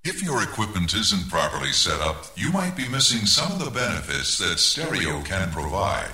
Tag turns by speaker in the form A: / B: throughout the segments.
A: If your equipment isn't properly set up, you might be missing some of the benefits that stereo can provide.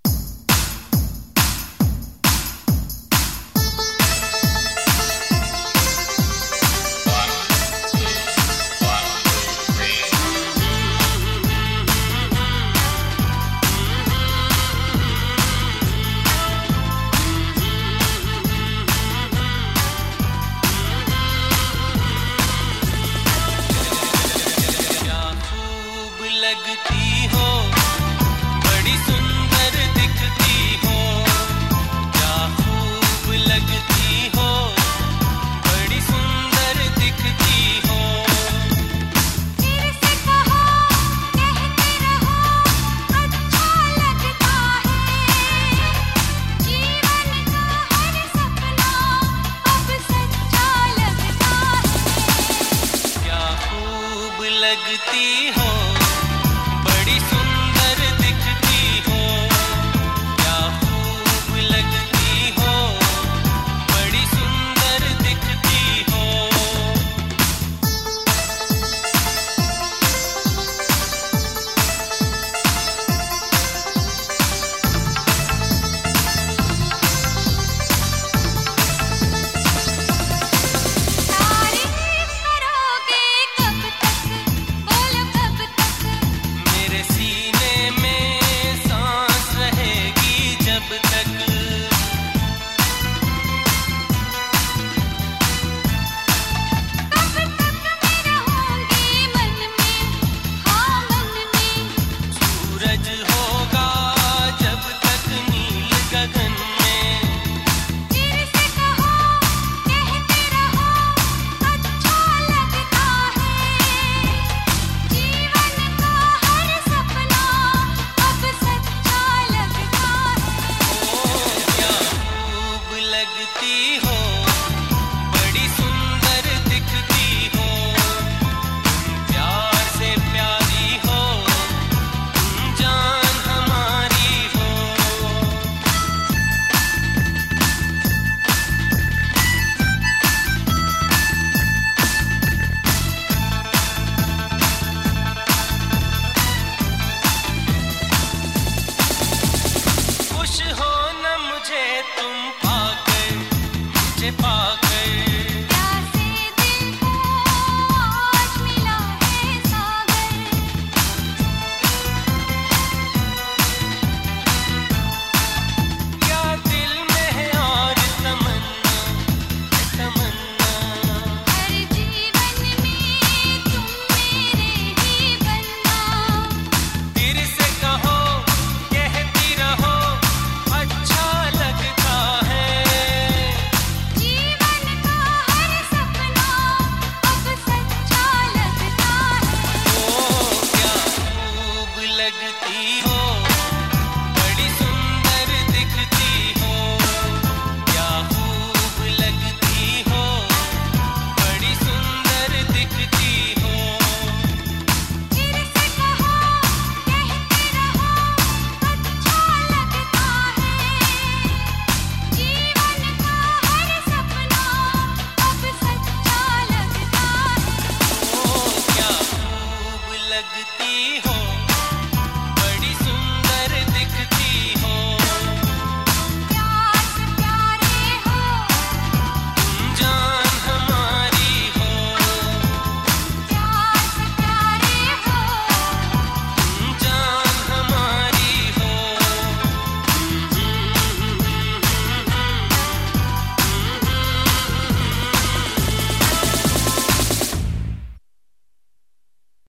B: लगती हो, बड़ी सुंदर दिखती हो, क्या खूब लगती हो, बड़ी सुंदर दिखती हो।
C: फिर से कहो, कहते रहो, अच्छा लगता है, जीवन का हर सपना अब सच्चा लगता है।
B: क्या खूब लगती हो,